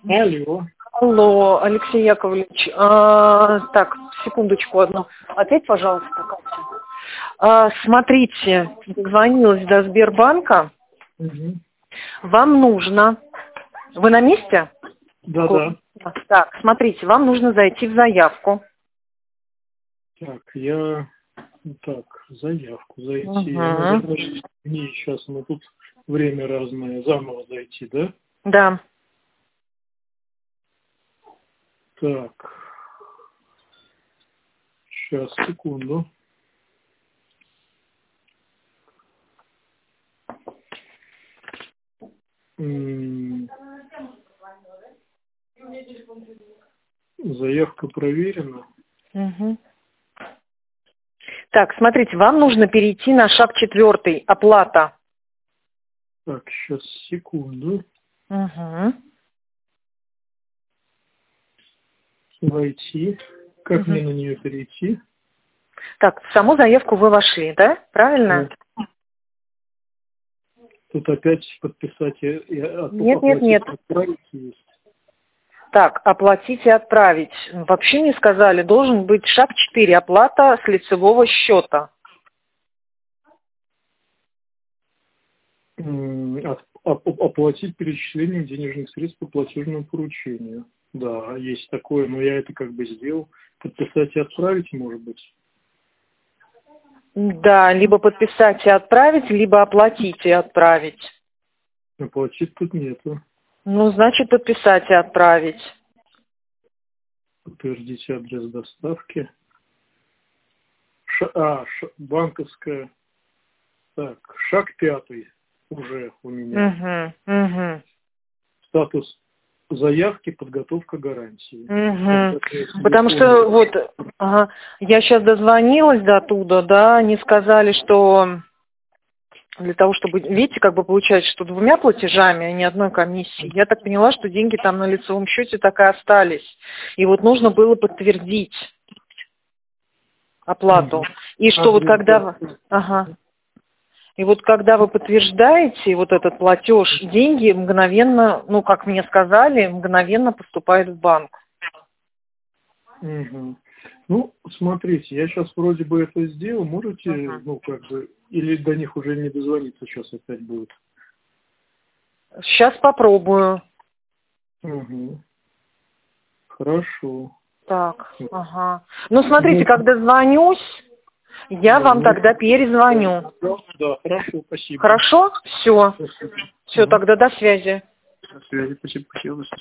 Алло. Алло, Алексей Яковлевич. Так, секундочку одну. Ответь, пожалуйста, Катя. Смотрите, звонилась до Сбербанка. Угу. Вам нужно... Вы на месте? Да. Так, смотрите, вам нужно зайти в заявку. Так, заявку зайти. Угу. Наверное, не сейчас, но тут время разное. Заново зайти, да? Да. Так. Сейчас, секунду. Заявка проверена. Угу. Так, смотрите, вам нужно перейти на шаг 4. Оплата. Так, сейчас, секунду. Угу. Войти. Как мне на нее перейти? Так, в саму заявку вы вошли, да? Правильно? Да. Тут опять подписать Нет. отправить есть. Так, оплатить и отправить. Вообще не сказали, должен быть шаг 4, оплата с лицевого счета. Оплатить перечисление денежных средств по платежному поручению. Да, есть такое, но я это как бы сделал. Подписать и отправить, может быть? Да, либо подписать и отправить, либо оплатить и отправить. Оплатить тут нету. Ну, значит, подписать и отправить. Подтвердите адрес доставки. Банковская. Так, шаг 5 уже у меня. Угу. Статус заявки, подготовка гарантии. Угу. Потому что вот, я сейчас дозвонилась до оттуда, да, они сказали, что для того, чтобы, видите, как бы получается, что 2 платежами, а не одной комиссией. Я так поняла, что деньги там на лицевом счете так и остались. И вот нужно было подтвердить оплату. И что вот когда вы... И вот когда вы подтверждаете вот этот платеж, деньги мгновенно, ну, как мне сказали, мгновенно поступают в банк. Угу. Ну, смотрите, я сейчас вроде бы это сделал. Можете, или до них уже не дозвониться сейчас опять будет? Сейчас попробую. Угу. Хорошо. Так, Ну, смотрите, когда звонюсь, я вам тогда перезвоню. Да, хорошо, спасибо. Хорошо? Все. Все, тогда до связи. До связи, спасибо.